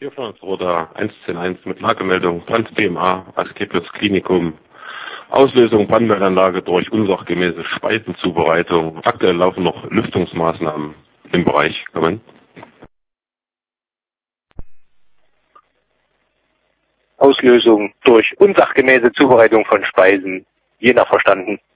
Hier von uns Roda 101 mit Lagemeldung Brand BMA, Asklepios Klinikum. Auslösung Brandmeldanlage durch unsachgemäße Speisenzubereitung. Aktuell laufen noch Lüftungsmaßnahmen im Bereich. Moment. Auslösung durch unsachgemäße Zubereitung von Speisen. Je nach verstanden.